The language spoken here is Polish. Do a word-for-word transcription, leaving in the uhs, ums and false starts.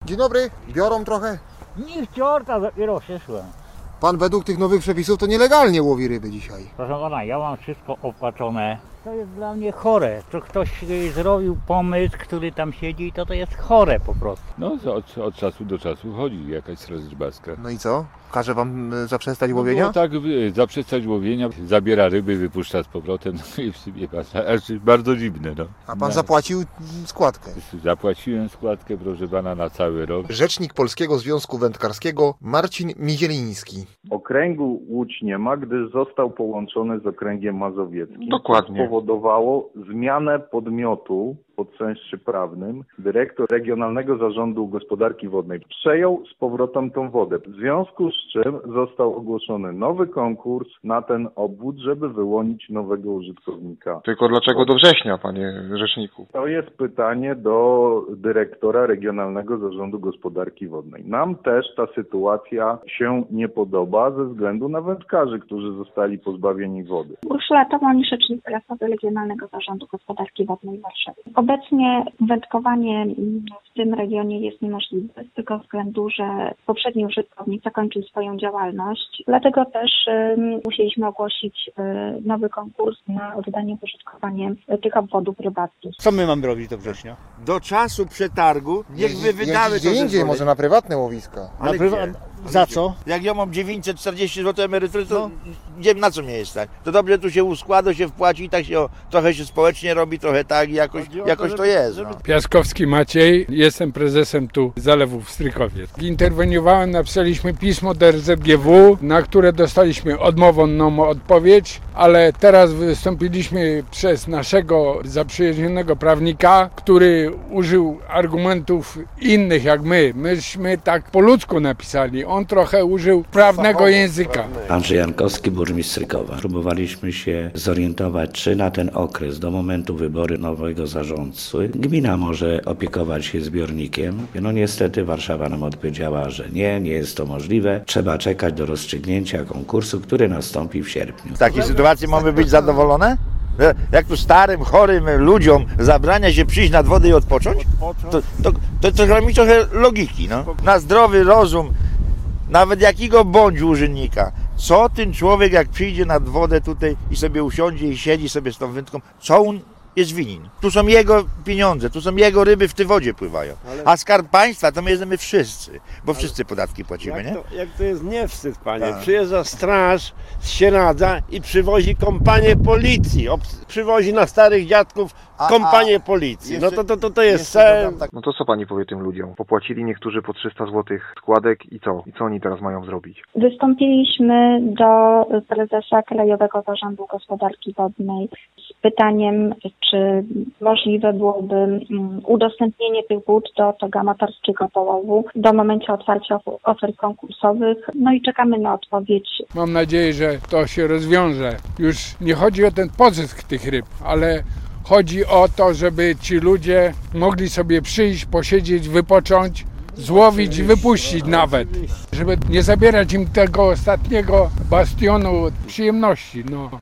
Dzień dobry, biorą trochę? Nie wciorta, dopiero przyszłem. Pan według tych nowych przepisów to nielegalnie łowi ryby dzisiaj. Proszę pana, ja mam wszystko opłacone. To jest dla mnie chore. To ktoś y, zrobił pomysł, który tam siedzi, to to jest chore po prostu. No od, od czasu do czasu chodzi jakaś straż rybacka. No i co? Każe wam y, zaprzestać No łowienia? było tak, y, zaprzestać łowienia, zabiera ryby, wypuszcza z powrotem, no i w sumie aż bardzo dziwne, no. A pan No, zapłacił mm, składkę. Zapłaciłem składkę, proszę pana, na cały rok. Rzecznik Polskiego Związku Wędkarskiego Marcin Mizieliński. Okręgu Łódź nie ma, gdyż został połączony z okręgiem mazowieckim. Dokładnie. To spowodowało zmianę podmiotu pod sensie prawnym. Dyrektor Regionalnego Zarządu Gospodarki Wodnej przejął z powrotem tą wodę. W związku z czym został ogłoszony nowy konkurs na ten obwód, żeby wyłonić nowego użytkownika. Tylko dlaczego do września, panie rzeczniku? To jest pytanie do dyrektora Regionalnego Zarządu Gospodarki Wodnej. Nam też ta sytuacja się nie podoba ze względu na wędkarzy, którzy zostali pozbawieni wody. Urszula Tomoń, rzecznik prasowy Regionalnego Zarządu Gospodarki Wodnej w Warszawie. Obecnie wędkowanie w tym regionie jest niemożliwe z tego względu, że poprzedni użytkownik zakończył swoją działalność. Dlatego też um, musieliśmy ogłosić um, nowy konkurs na oddanie w użytkowanie tych obwodów rybackich. Co my mamy robić do września? Do czasu przetargu niech wy wydały Jeździć to gdzie indziej, zezwolenie. może na prywatne łowiska. Ale Na prywa- gdzie? Za co? Jak ja mam dziewięćset czterdzieści złotych emerytury, to gdzie, na co mnie jest stać? To dobrze tu się uskłada, się wpłaci i tak się o, trochę się społecznie robi, trochę tak i jakoś, jakoś to jest. No. Piaskowski Maciej, jestem prezesem tu Zalewu w Strykowie. Interweniowałem, napisaliśmy pismo do R Z G W, na które dostaliśmy odmowną odpowiedź, ale teraz wystąpiliśmy przez naszego zaprzyjaźnionego prawnika, który użył argumentów innych jak my. Myśmy tak po ludzku napisali, on trochę użył prawnego języka. Andrzej Jankowski, burmistrz Strykowa. Próbowaliśmy się zorientować, czy na ten okres do momentu wyboru nowego zarządcy gmina może opiekować się zbiornikiem. No niestety Warszawa nam odpowiedziała, że nie, nie jest to możliwe. Trzeba czekać do rozstrzygnięcia konkursu, który nastąpi w sierpniu. W takiej sytuacji mamy być zadowolone? Jak tu starym, chorym ludziom zabrania się przyjść nad wodę i odpocząć? To, to, to, to dla mnie trochę logiki, no. Na zdrowy rozum, nawet jakiego bądź urzędnika, co ten człowiek jak przyjdzie nad wodę tutaj i sobie usiądzie i siedzi sobie z tą wędką, co on jest winien? Tu są jego pieniądze, tu są jego ryby w tej wodzie pływają. A Skarb Państwa to my jesteśmy wszyscy, bo wszyscy podatki płacimy, jak nie? To, jak to jest nie wstyd, panie. Tak. Przyjeżdża straż z Sieradza i przywozi kompanię policji. Obs- przywozi na starych dziadków A- kompanię a policji. jeszcze- No to, to, to, to jest Jeszcze sen. dodam tak, No to co pani powie tym ludziom? Popłacili niektórzy po trzysta złotych składek i co? I co oni teraz mają zrobić? Wystąpiliśmy do prezesa Krajowego Zarządu Gospodarki Wodnej z pytaniem, czy możliwe byłoby mm, udostępnienie tych wód do tego amatorskiego połowu do momentu otwarcia of- ofert konkursowych. No i czekamy na odpowiedź. Mam nadzieję, że to się rozwiąże. Już nie chodzi o ten pozysk tych ryb, ale chodzi o to, żeby ci ludzie mogli sobie przyjść, posiedzieć, wypocząć, złowić i wypuścić nawet. Żeby nie zabierać im tego ostatniego bastionu przyjemności. No.